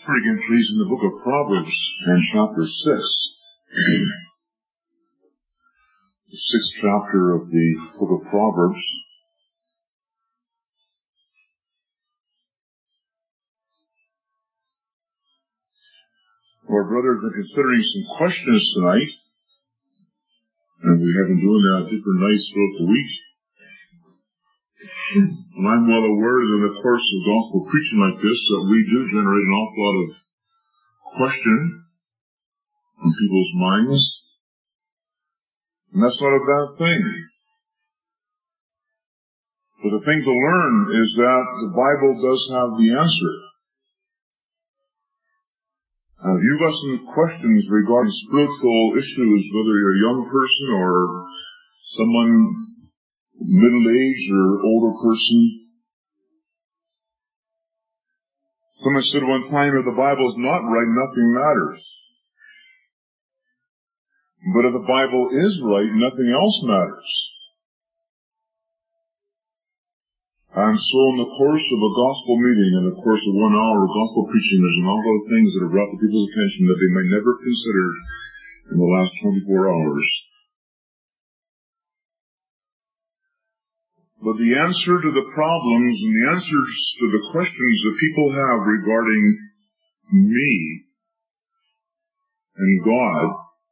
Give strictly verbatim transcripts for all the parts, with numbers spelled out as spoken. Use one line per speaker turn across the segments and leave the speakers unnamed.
again, please, in the book of Proverbs, and chapter six. The sixth chapter of the book of Proverbs. Our brothers have been considering some questions tonight, and we have been doing that different nights throughout the week. And I'm well aware that in the course of gospel preaching like this, that we do generate an awful lot of question in people's minds. And that's not a bad thing. But the thing to learn is that the Bible does have the answer. Now, if you've got some questions regarding spiritual issues, whether you're a young person or someone middle-aged or older person, someone said one time, if the Bible is not right, nothing matters. But if the Bible is right, nothing else matters. And so in the course of a gospel meeting, in the course of one hour of gospel preaching, there's an awful lot of things that are brought to people's attention that they might never have considered in the last twenty-four hours. But the answer to the problems and the answers to the questions that people have regarding me and God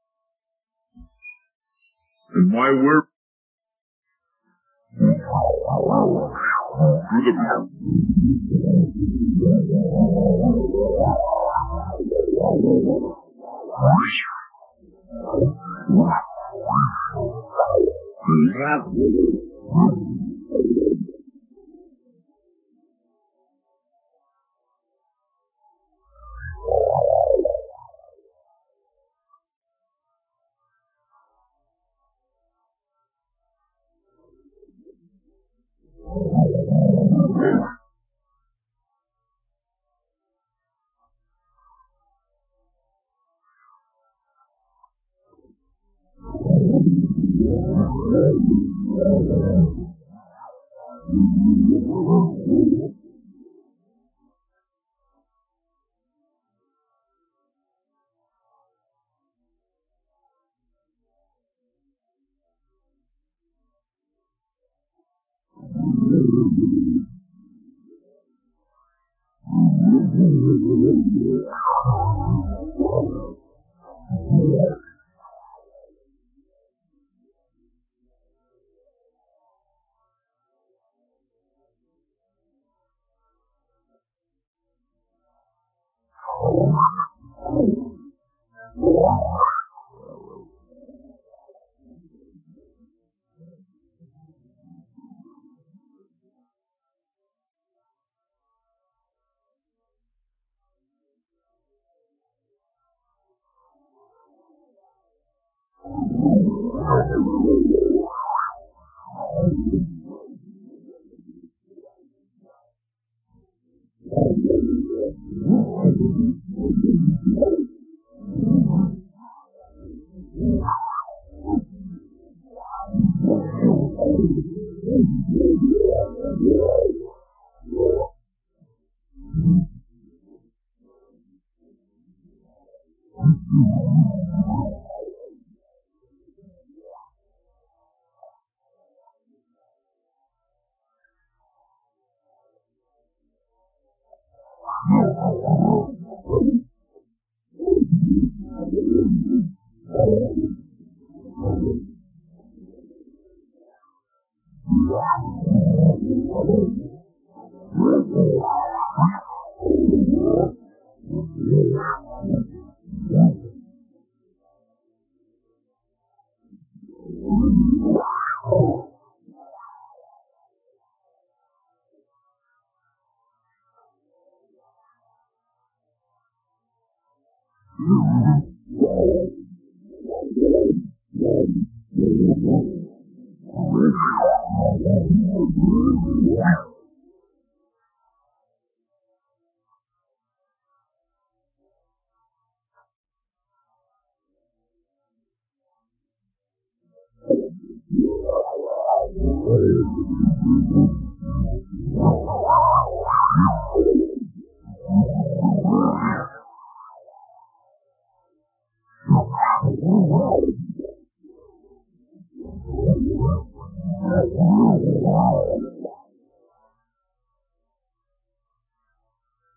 and why we're through the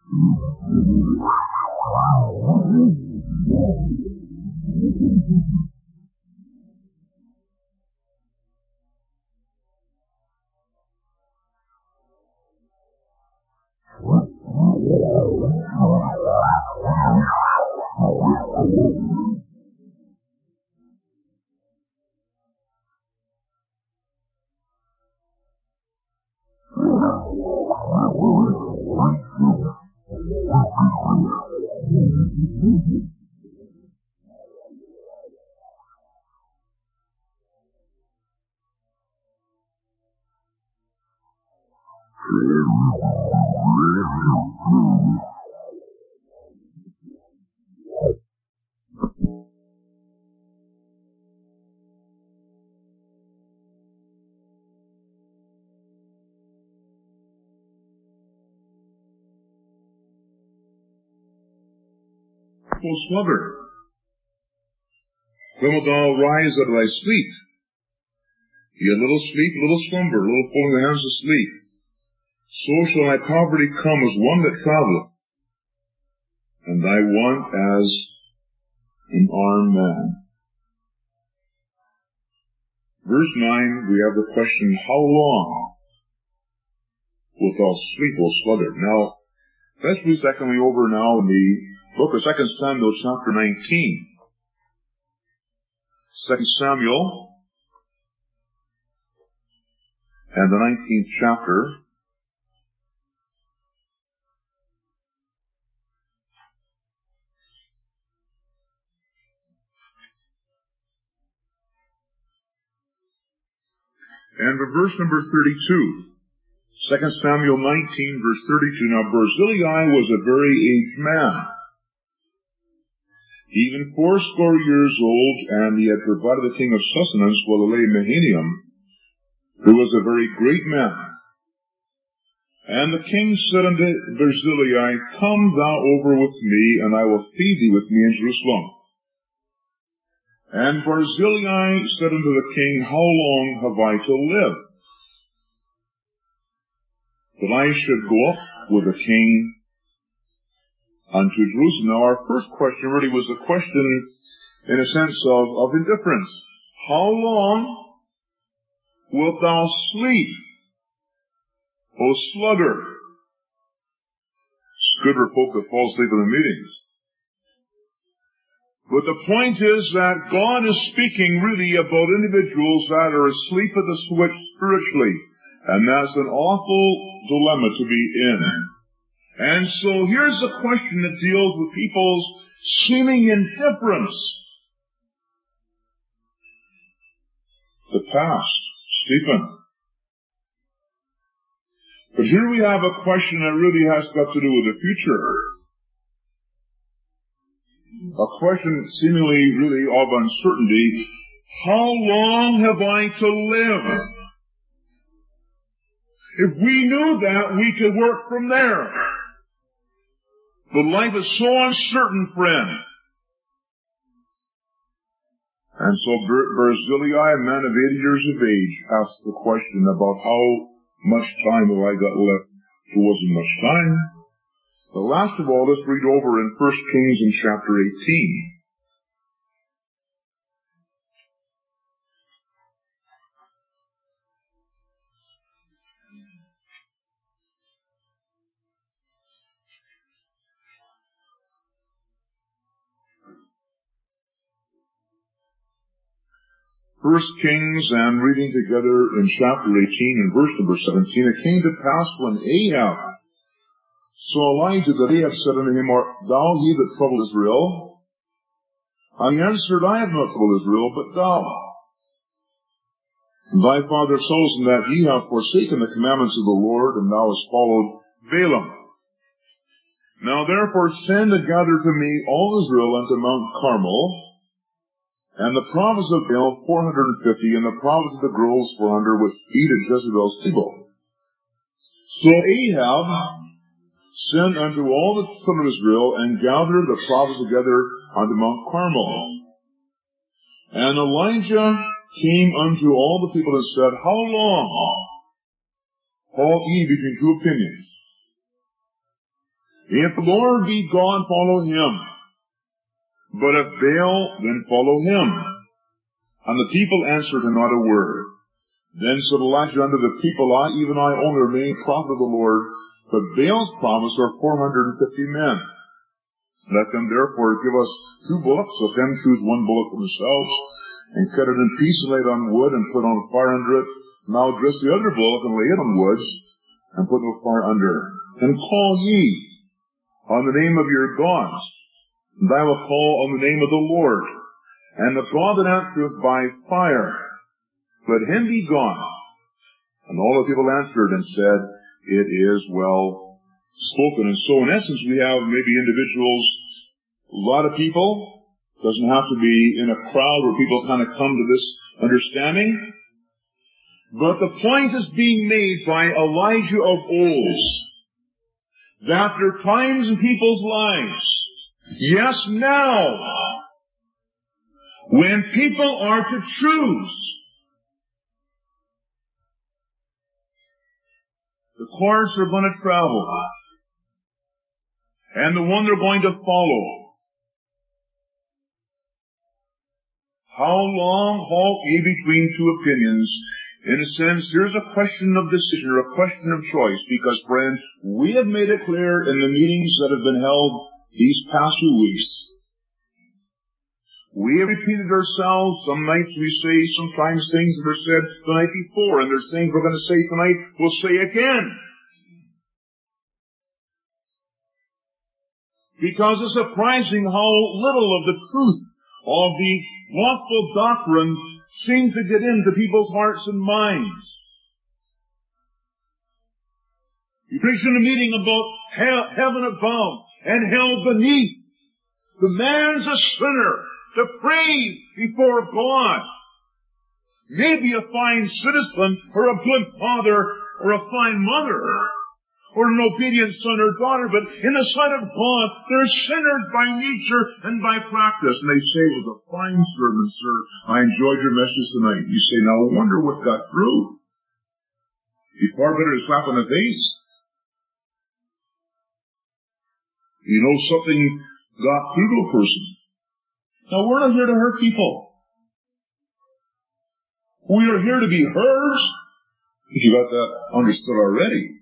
O sluggard, when wilt thou rise out of thy sleep? Yet little sleep, little slumber, little folding the hands to sleep. So shall thy poverty come as one that travelleth, and thy want as an armed man. Verse nine, we have the question, how long wilt thou sleep, O sluggard? Now, let's read secondly over now in the book of Second Samuel, chapter nineteen. Second Samuel, and the nineteenth chapter. And for verse number thirty-two. Second Samuel nineteen, verse thirty-two. Now Barzillai was a very aged man, even fourscore years old, and he had provided the king of sustenance while he lay in Mahanaim, who was a very great man. And the king said unto Barzillai, come thou over with me, and I will feed thee with me in Jerusalem. And Barzillai said unto the king, how long have I to live, that I should go up with the king unto Jerusalem? Now our first question really was a question in a sense of, of indifference. How long wilt thou sleep, O sluggard? It's good for folk that fall asleep in the meetings. But the point is that God is speaking really about individuals that are asleep at the switch spiritually. And that's an awful dilemma to be in. And so here's the question that deals with people's seeming indifference. The past, sleeping. But here we have a question that really has got to do with the future. A question seemingly really of uncertainty. How long have I to live? If we knew that, we could work from there. But life is so uncertain, friend. And so Barzillai, a man of eighty years of age, asked the question about how much time have I got left. There wasn't much time. But last of all, let's read over in First Kings in chapter eighteen. First Kings, and reading together in chapter eighteen and verse number seventeen, it came to pass when Ahab saw Elijah that Ahab said unto him, art thou he that troubled Israel? And he answered, I have not troubled Israel, but thou. And thy father Saul, in that ye have forsaken the commandments of the Lord, and thou hast followed Balaam. Now therefore send and gather to me all Israel unto Mount Carmel, and the province of Baal four hundred and fifty, and the province of the groves four hundred, which eat at Jezebel's table. So Ahab sent unto all the children of Israel, and gathered the province together unto Mount Carmel. And Elijah came unto all the people and said, how long halt ye between two opinions? If the Lord be God, follow him. But if Baal, then follow him. And the people answered him not a word. Then said Elijah unto the people, I, even I only remain prophet of the Lord, but Baal's prophets are four hundred and fifty men. Let them therefore give us two bullocks, let them choose one bullock for themselves, and cut it in pieces, and lay it on wood, and put on a fire under it. Now dress the other bullock, and lay it on woods, and put no fire under. And call ye on the name of your gods, and I will call on the name of the Lord. And the God that answereth by fire, let him be God. And all the people answered and said, it is well spoken. And so in essence we have maybe individuals, a lot of people, doesn't have to be in a crowd where people kind of come to this understanding. But the point is being made by Elijah of old, that there are times in people's lives, yes now, when people are to choose the course they're going to travel and the one they're going to follow. How long halt ye between two opinions? In a sense, here's a question of decision, or a question of choice, because, friends, we have made it clear in the meetings that have been held these past few weeks. We have repeated ourselves. Some nights we say sometimes things that were said the night before, and there's things we're going to say tonight we'll say again. Because it's surprising how little of the truth of the gospel doctrine seems to get into people's hearts and minds. You preach in a meeting about hell, heaven above and hell beneath. The man's a sinner, depraved before God. Maybe a fine citizen, or a good father, or a fine mother, or an obedient son or daughter, but in the sight of God, they're sinners by nature and by practice. And they say, it was a fine sermon, sir. I enjoyed your message tonight. You say, now I wonder what got through. It'd be far better to slap on the face. You know something got through to a person. Now we're not here to hurt people. We are here to be heard. If you got that understood already.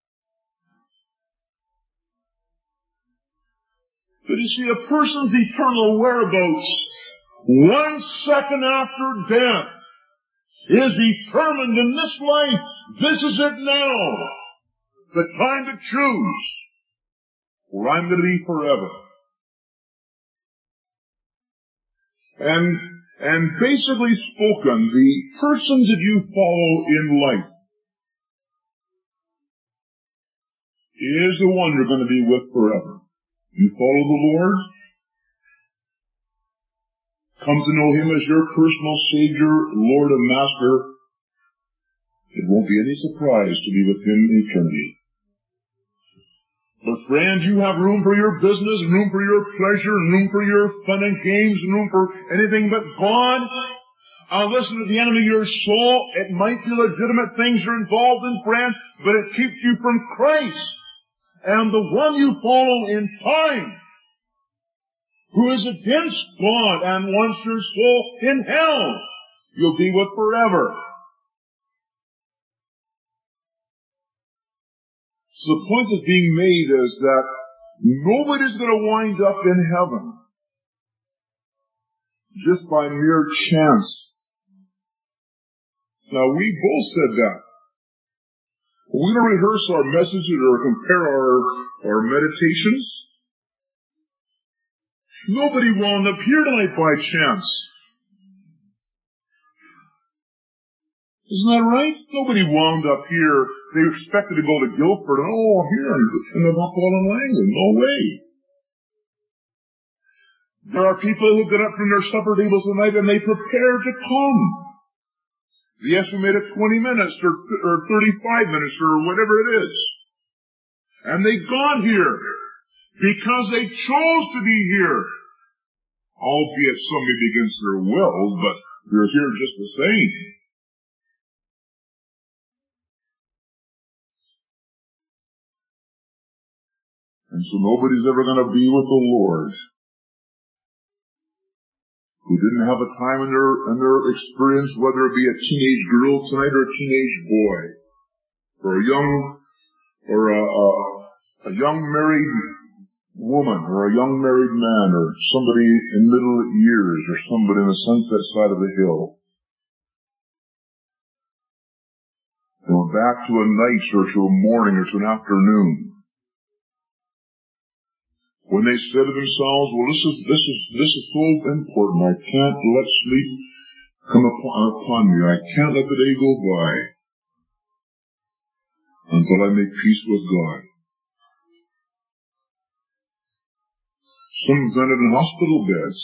But you see, a person's eternal whereabouts, one second after death, is determined in this life. This is it now. The time to choose where I'm going to be forever. And, and basically spoken, the person that you follow in life is the one you're going to be with forever. You follow the Lord, come to know him as your personal Savior, Lord and Master, it won't be any surprise to be with him in eternity. But friends, you have room for your business, room for your pleasure, room for your fun and games, room for anything but God. I'll listen to the enemy of your soul. It might be legitimate things you're involved in, friend, but it keeps you from Christ. And the one you follow in time, who is against God and wants your soul in hell, you'll be with forever. So the point that's being made is that nobody's going to wind up in heaven just by mere chance. Now, we both said that. We don't rehearse our messages or compare our, our meditations. Nobody wound up here tonight by chance. Isn't that right? Nobody wound up here. They expected to go to Guildford and, oh, here, and they're not going to Langley. No way. There are people who get up from their supper tables tonight and they prepare to come. They estimated twenty minutes or, or thirty-five minutes or whatever it is. And they got here because they chose to be here. Albeit some may be against their will, but they're here just the same. And so nobody's ever going to be with the Lord who didn't have a time in their, in their experience, whether it be a teenage girl tonight or a teenage boy, or a young, or a, a, a young married woman, or a young married man, or somebody in middle years, or somebody in the sunset side of the hill. They went back to a night, or to a morning, or to an afternoon. When they said to themselves, well, this is, this is, this is so important, I can't let sleep come upon, upon me, I can't let the day go by until I make peace with God. Some have done it in hospital beds.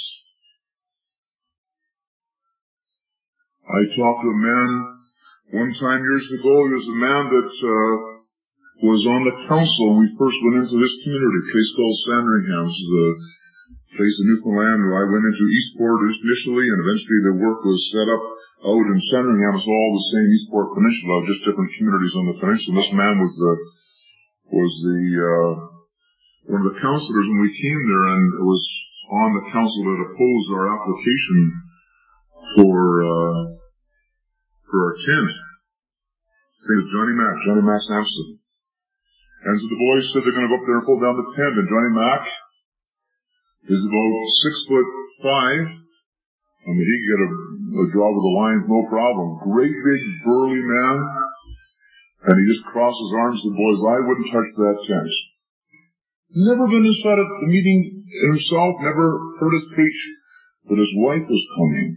I talked to a man one time years ago. He was a man that, uh, was on the council when we first went into this community, a place called Sandringham. This is a place in Newfoundland where I went into Eastport initially, and eventually the work was set up out in Sandringham. It's all the same Eastport Peninsula, just different communities on the peninsula. This man was the, was the, uh, one of the counselors when we came there, and it was on the council that opposed our application for, uh, for our tent. His name is Johnny Mack, Johnny Mack Sampson. And so the boys said they're going to go up there and pull down the tent. And Johnny Mack is about six foot five. I mean, he could get a, a job with the Lions, no problem. Great big burly man. And he just crossed his arms to the boys. I wouldn't touch that tent. Never been inside of the meeting himself, never heard us preach, but his wife was coming.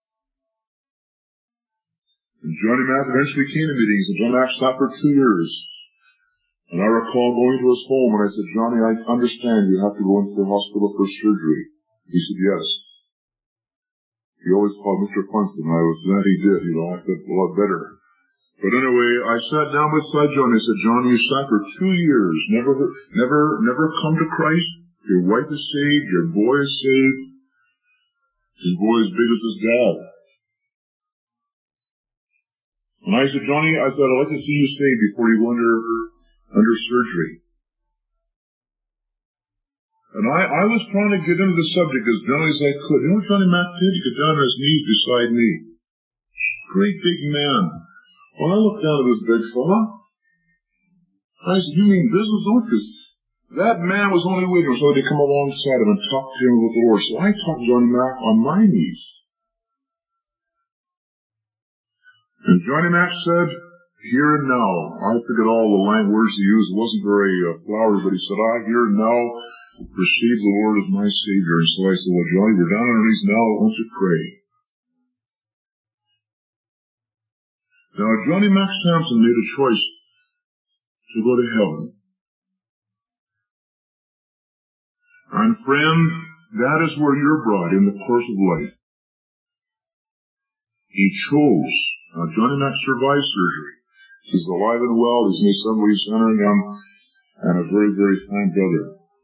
And Johnny Mack eventually came to meetings, and Johnny Mack sat for two years. And I recall going to his home, and I said, Johnny, I understand you have to go into the hospital for surgery. He said, yes. He always called Mister Funston, and I was glad he did, you know, I said, a lot better. But anyway, I sat down beside Johnny, I said, Johnny, you sat for two years, never, never, never come to Christ. Your wife is saved, your boy is saved. His boy is big as his dad. And I said, Johnny, I said, I'd like to see you saved before you go under under surgery. And I, I was trying to get into the subject as gently as I could. You know what Johnny Mack did? He got down on his knees beside me. Great big man. When I looked down at this big fella, I said, you mean business, don't you? That man was only waiting for somebody to come alongside him and talk to him with the Lord. So I talked to Johnny Mack on my knees. And Johnny Mack said, here and now, I forget all the line words he used. It wasn't very uh, flowery, but he said, I here and now receive the Lord as my Savior. And so I said, well, Johnny, we're down on our knees now. Why don't you pray? Now, Johnny Mack Sampson made a choice to go to heaven. And friend, that is where you're brought in the course of life. He chose. Now, Johnny Mack survived surgery. He's alive and well. He's in the Assembly of Sandringham, and a very, very fine brother.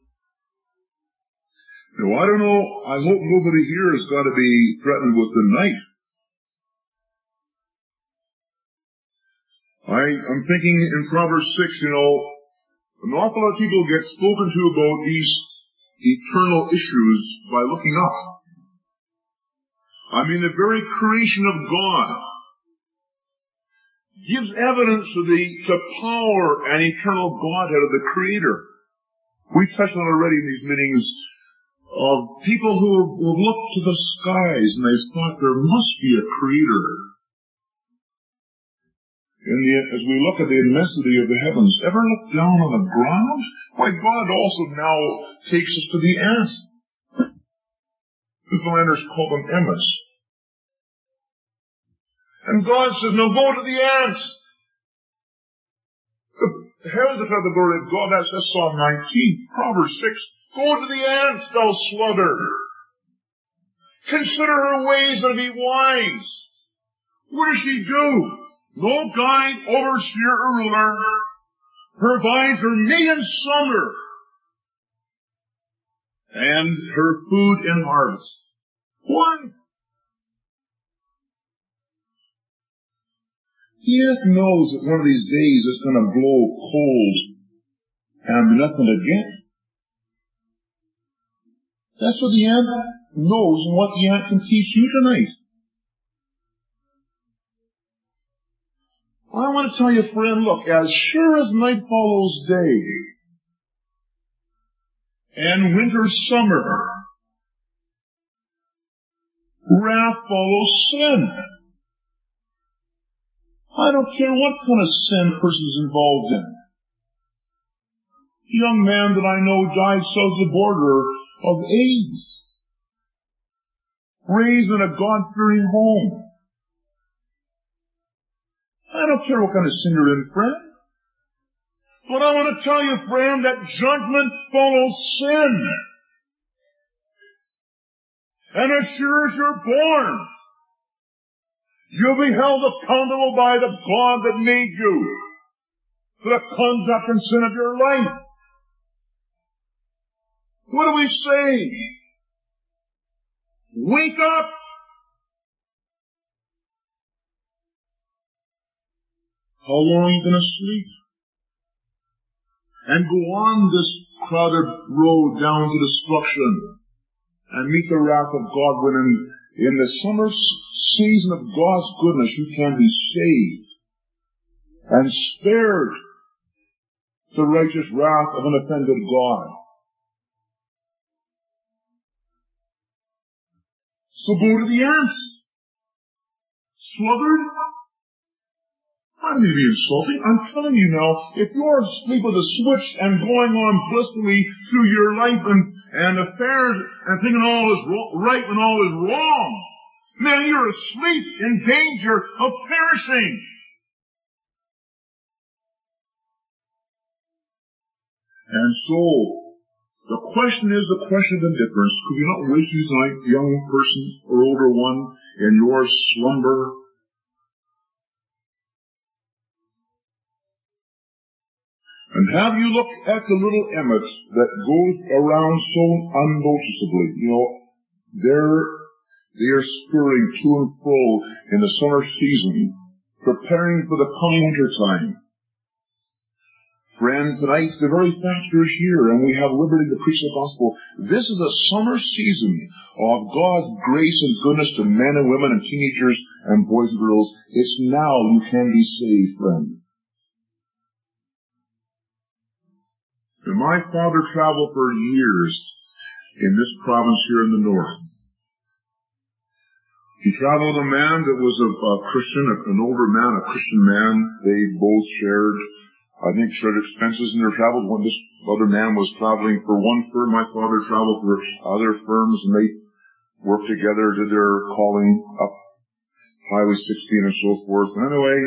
Now, I don't know, I hope nobody here has got to be threatened with the knife. I, I'm thinking in Proverbs six, you know, an awful lot of people get spoken to about these eternal issues by looking up. I mean, the very creation of God gives evidence of the, the power and eternal Godhead of the Creator. We touched on already in these meetings of people who have looked to the skies and they've thought there must be a Creator. And yet, as we look at the immensity of the heavens, ever look down on the ground? Why, God also now takes us to the ants. Newfoundlanders call them emmets. And God says, no, go to the ants. The heavens declare the glory of God. That's, that's Psalm nineteen. Proverbs six. Go to the ants, thou sluggard. Consider her ways and be wise. What does she do? No guide, overseer, or ruler provides her meat in summer and her food in harvest. Why? He knows that one of these days it's going to blow cold and nothing to get. That's what the ant knows and what the ant can teach you tonight. I want to tell you, friend, look, as sure as night follows day, and winter summer, wrath follows sin. I don't care what kind of sin a person is involved in. A young man that I know died south of the border of AIDS, raised in a God-fearing home. I don't care what kind of sin you're in, friend. But I want to tell you, friend, that judgment follows sin. And as sure as you're born, you'll be held accountable by the God that made you for the conduct and sin of your life. What do we say? Wake up! How long are you going to sleep? And go on this crowded road down to destruction and meet the wrath of God when in, in the summer season of God's goodness you can be saved and spared the righteous wrath of an offended God. So go to the ants. Sluggard? I may be insulting. I'm telling you now, if you're asleep with a switch and going on blissfully through your life and, and affairs and thinking all is ro- right and all is wrong, man, you're asleep in danger of perishing. And so, the question is the question of indifference. Could we not wake you tonight, young person or older one, in your slumber? And have you looked at the little emmets that goes around so unnoticeably? You know, they're, they are scurrying to and fro in the summer season, preparing for the coming winter time. Friends, tonight the very fact you're here and we have liberty to preach the gospel. This is a summer season of God's grace and goodness to men and women and teenagers and boys and girls. It's now you can be saved, friend. And my father traveled for years in this province here in the north. He traveled with a man that was a, a Christian, an older man, a Christian man. They both shared, I think, shared expenses in their travels. When this other man was traveling for one firm, my father traveled for other firms, and they worked together, did their calling up Highway sixteen and so forth. And anyway,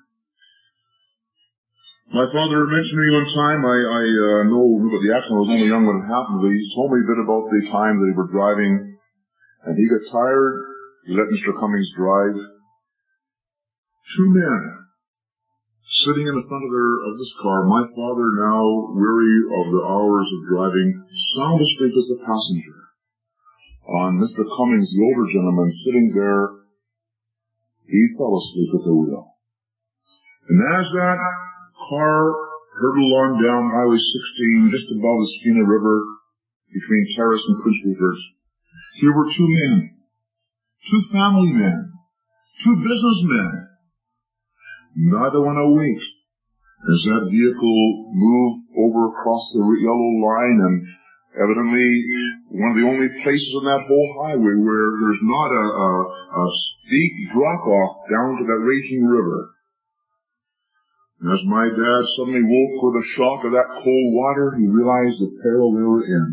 my father mentioned to me one time, I, I uh, know about the accident, I was only young when it happened, but he told me a bit about the time that they were driving, and he got tired, he let Mister Cummings drive. Two men sitting in the front of, their, of this car, my father now weary of the hours of driving, sound asleep as a passenger. On Mister Cummings, the older gentleman, sitting there, he fell asleep at the wheel. And as that car hurtled on down Highway sixteen, just above the Skeena River, between Terrace and Prince Rupert, here were two men, two family men, two businessmen, neither one awake, as that vehicle moved over across the yellow line, and evidently one of the only places on that whole highway where there's not a, a, a steep drop-off down to that raging river. And as my dad suddenly woke with a shock of that cold water, he realized the peril they were in.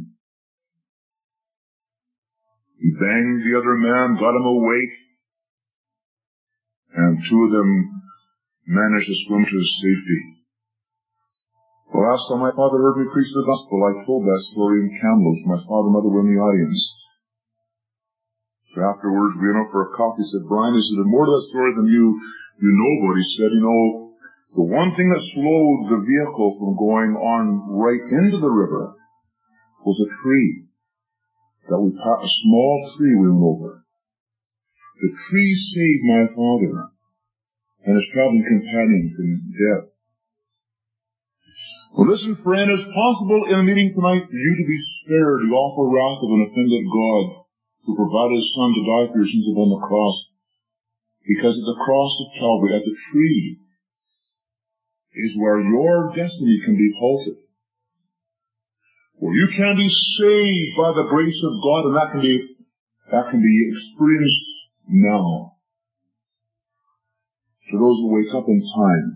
He banged the other man, got him awake, and two of them managed to swim to his safety. The last time my father heard me preach the gospel, I told that story in Kamloops. My father and mother were in the audience. So afterwards, we went out for a coffee. He said, Brian, he said, there's more to that story than you, you know about. He said, you know, the one thing that slowed the vehicle from going on right into the river was a tree that we passed, a small tree we went over. The tree saved my father and his traveling companion from death. Well, listen, friend, it's possible in a meeting tonight for you to be spared the awful wrath of an offended God who provided His Son to die for your sins upon the cross. Because at the cross of Calvary, at the tree, is where your destiny can be halted. Where you can be saved by the grace of God, and that can be, that can be experienced now. For those who wake up in time.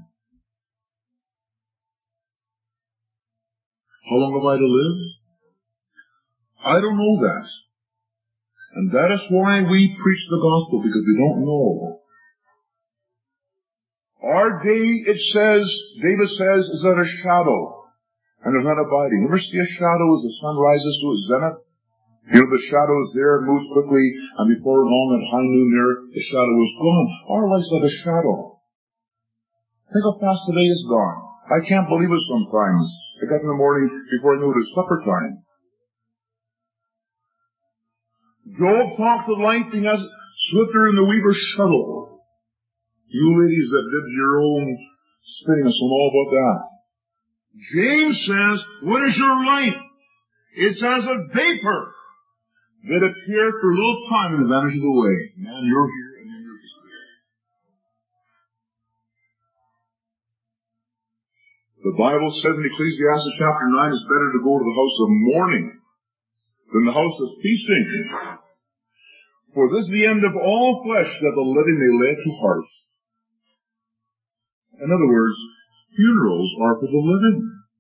How long have I to live? I don't know that. And that is why we preach the gospel, because we don't know. Our day, it says, David says, is at a shadow, and is not abiding. You ever see a shadow as the sun rises to its zenith? You know, the shadow is there, it moves quickly, and before long at high noon there, the shadow is gone. Our life's like a shadow. Think how fast the day is gone. I can't believe it sometimes. I got in the morning before I knew it was supper time. Job talks of life being as swifter in the weaver's shuttle. You ladies that did your own spinning will know about that. James says, what is your life? It's as a vapor that appeared for a little time and vanishes away. Man, you're here and then you're disappeared. The Bible says in Ecclesiastes chapter nine, it's better to go to the house of mourning than the house of feasting. For this is the end of all flesh, that the living may lay it to heart. In other words, funerals are for the living.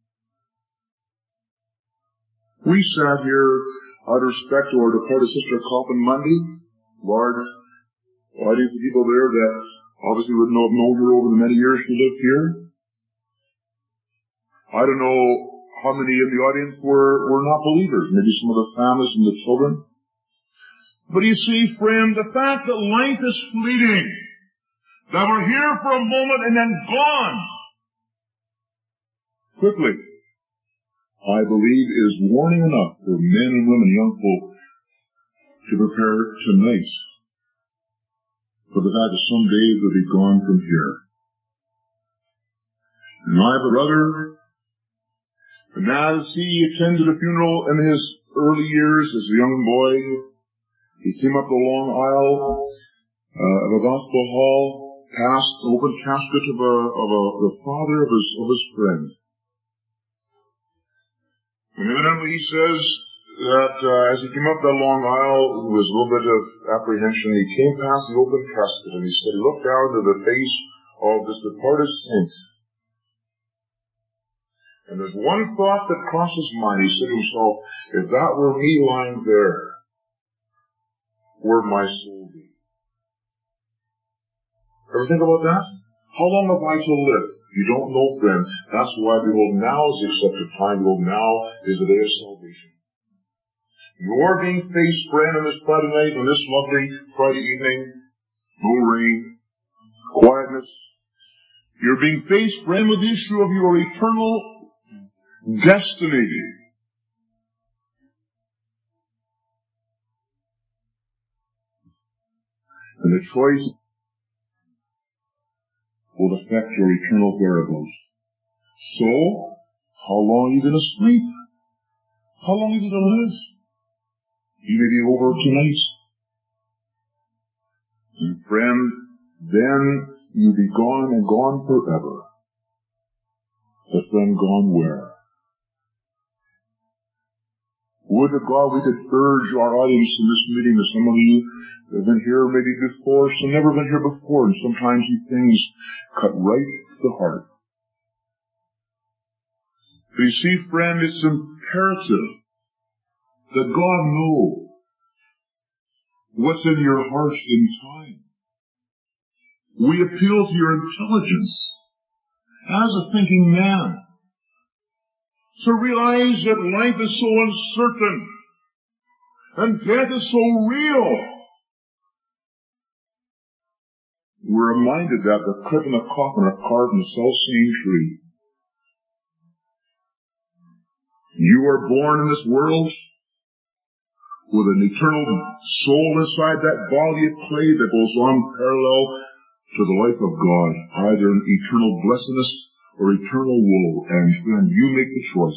We sat here out of respect to our departed sister Coffin Monday, large audience of people there that obviously would know have known her over the many years she lived here. I don't know how many in the audience were, were not believers, maybe some of the families and the children. But you see, friend, the fact that life is fleeting, that we're here for a moment and then gone quickly, I believe is warning enough for men and women, young folk, to prepare tonight for the fact that someday they'll be gone from here. And my brother, and as he attended a funeral in his early years as a young boy, he came up the long aisle uh, of a gospel hall, past the open casket of a of a the father of his of his friend. And evidently he says that uh, as he came up that long aisle, there was a little bit of apprehension. He came past the open casket and he said, he looked down to the face of this departed saint. And there's one thought that crossed his mind. He said to himself, if that were me lying there, where'd my soul be? Ever think about that? How long have I to live? You don't know, friend. That's why, behold, now is the accepted time. Behold, now is the day of salvation. You're being faced, friend, on this Friday night, on this lovely Friday evening. No rain. Quietness. You're being faced, friend, with the issue of your eternal destiny. And the choice will affect your eternal whereabouts. So, how long are you going to sleep? How long are you going to live? You may be over tonight. And friend, then you'll be gone and gone forever. But then gone where? Would to God we could urge our audience in this meeting, that some of you have been here maybe before, some never been here before, and sometimes these things cut right to the heart. But you see, friend, it's imperative that God know what's in your heart in time. We appeal to your intelligence as a thinking man. To realize that life is so uncertain and death is so real. We're reminded that the crib and the coffin are carved in the self-same tree. You are born in this world with an eternal soul inside that body of clay that goes on parallel to the life of God, either in eternal blessedness or eternal woe? And friend, you make the choice.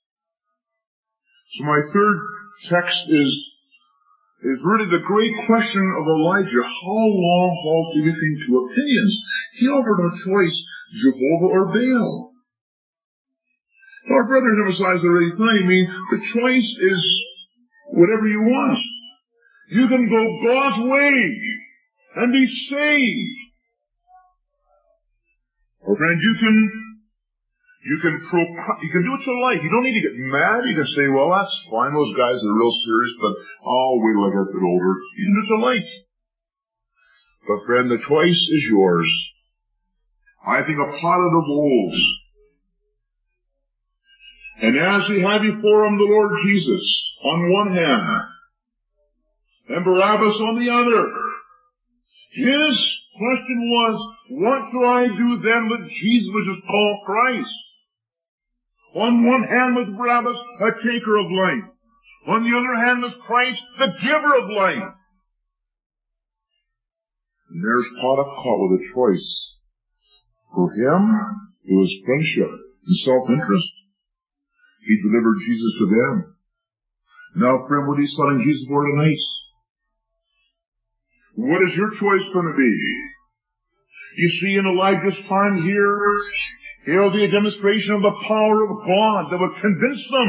So my third text is, is really the great question of Elijah. How long halt you between two opinions? He offered no choice, Jehovah or Baal. Our brothers emphasize already tonight, I mean, the choice is whatever you want. You can go God's way and be saved. Or friend, you can, you can pro, you can do what you like. You don't need to get mad. You can say, well, that's fine. Those guys are real serious, but I'll wait till I get a bit older. You can do what you like. But friend, the choice is yours. I think a pot of bowls. And as we have before him the Lord Jesus on one hand, and Barabbas on the other, his question was, what shall I do then with Jesus, which is called Christ? On one hand was Barabbas, a taker of life. On the other hand was Christ, the giver of life. And there's Potiphar with a choice. For him, it was friendship and self-interest. He delivered Jesus to them. Now, friend, what are you selling Jesus for tonight? What is your choice going to be? You see, in Elijah's time here, it will be a demonstration of the power of God that would convince them.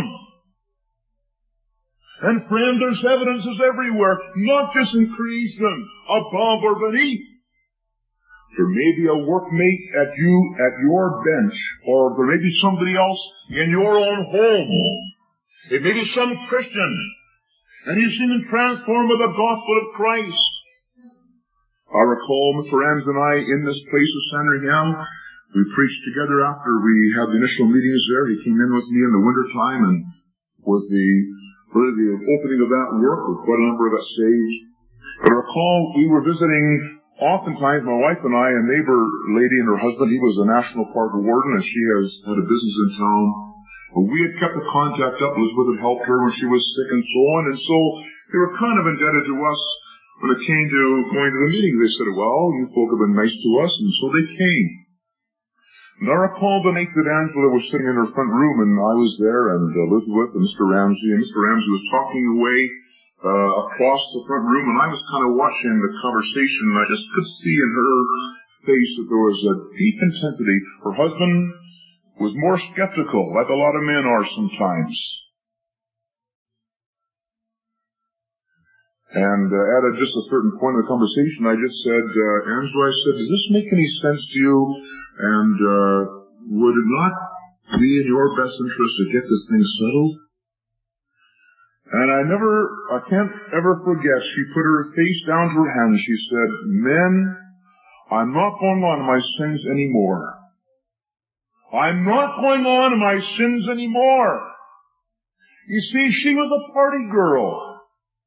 And friend, there's evidences everywhere, not just in creation, above or beneath. There may be a workmate at you, at your bench, or there may be somebody else in your own home. It may be some Christian, and you've seen them transformed by the gospel of Christ. I recall Mister Rams and I in this place of Sandringham. We preached together after we had the initial meetings there. He came in with me in the winter time, and with the, really the opening of that work, with quite a number of us saved. I recall we were visiting. Oftentimes, my wife and I, a neighbor lady and her husband, he was a national park warden, and she has had a business in town. We had kept the contact up. Elizabeth had helped her when she was sick and so on, and so they were kind of indebted to us when it came to going to the meeting. They said, well, you folk have been nice to us, and so they came. And I recall the night that Angela was sitting in her front room, and I was there, and Elizabeth and Mister Ramsey, and Mister Ramsey was talking away Uh, across the front room, and I was kind of watching the conversation, and I just could see in her face that there was a deep intensity. Her husband was more skeptical, like a lot of men are sometimes. And uh, at a, just a certain point of the conversation, I just said, uh, Angela, I said, does this make any sense to you? And uh, would it not be in your best interest to get this thing settled? And I never, I can't ever forget, she put her face down to her hand and she said, men, I'm not going on in my sins anymore. I'm not going on in my sins anymore. You see, she was a party girl.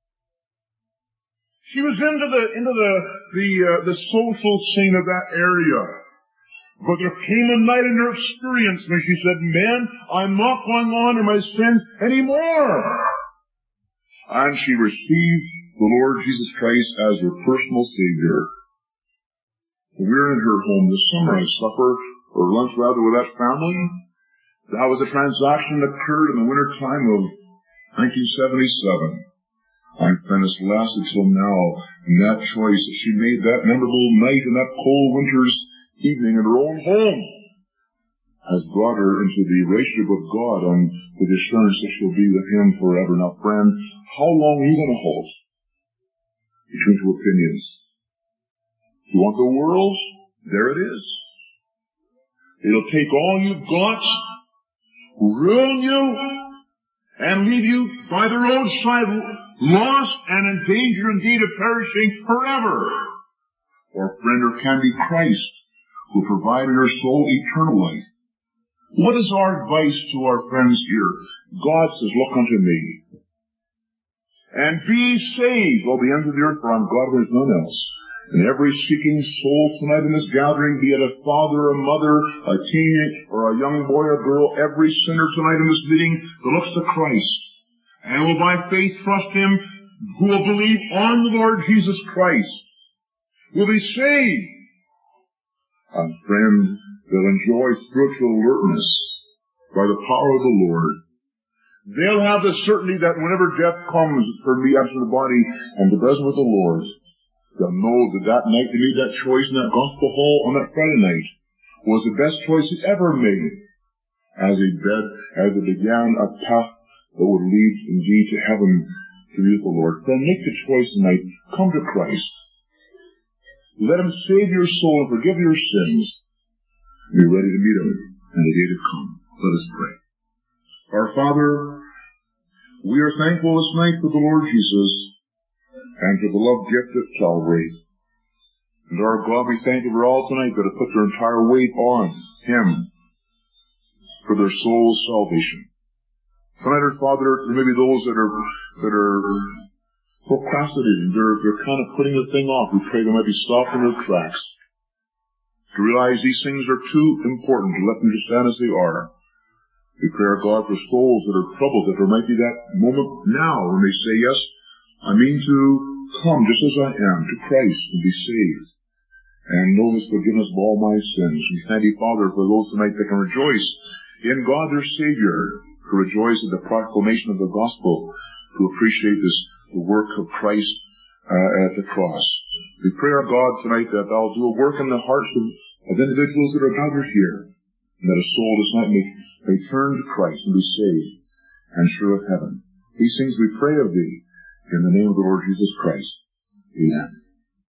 She was into the, into the, the, uh, the social scene of that area. But there came a night in her experience when she said, men, I'm not going on in my sins anymore. And she received the Lord Jesus Christ as her personal Savior. We were in her home this summer. I supper, or lunch rather, with that family. That was a transaction that occurred in the winter time of nineteen seventy-seven. I find it's lasted till now. And that choice that she made that memorable night in that cold winter's evening in her own home has brought her into the relationship with God and with the assurance that she'll be with Him forever. Now, friend, how long are you going to hold between two opinions? You want the world? There it is. It'll take all you've got, ruin you, and leave you by the roadside, lost and in danger indeed of perishing forever. Or, friend, there can be Christ, who provided your soul eternal life. What is our advice to our friends here? God says, look unto me, and be saved, all the ends of the earth, for I'm God, there's none else. And every seeking soul tonight in this gathering, be it a father, a mother, a teen, or a young boy or girl, every sinner tonight in this meeting that looks to Christ, and will by faith trust Him, who will believe on the Lord Jesus Christ, will be saved. And friend, that enjoy spiritual alertness by the power of the Lord, they'll have the certainty that whenever death comes for me absent the body and the presence with the Lord, they'll know that that night they made that choice in that gospel hall on that Friday night was the best choice they ever made as they bed, as they began a path that would lead indeed to heaven to be with the Lord. Then make the choice tonight. Come to Christ. Let Him save your soul and forgive your sins. Be ready to meet Him in the day to come. Let us pray. Our Father, we are thankful this night for the Lord Jesus and for the love gift at Calvary. And our God, we thank You for all tonight that have put their entire weight on Him for their soul's salvation. Tonight, our Father, there may be those that are that are procrastinating. They're, they're kind of putting the thing off. We pray they might be stopped in their tracks to realize these things are too important to let them just stand as they are. We pray, our God, for souls that are troubled, that there might be that moment now when they say, yes, I mean to come just as I am to Christ and be saved and know this forgiveness of all my sins. We thank You, Father, for those tonight that can rejoice in God their Savior, to rejoice in the proclamation of the gospel, to appreciate this the work of Christ uh, at the cross. We pray, our God, tonight that Thou do a work in the hearts of, of individuals that are gathered here, and that a soul this night may, may turn to Christ and be saved and sure of heaven. These things we pray of Thee in the name of the Lord Jesus Christ. Amen.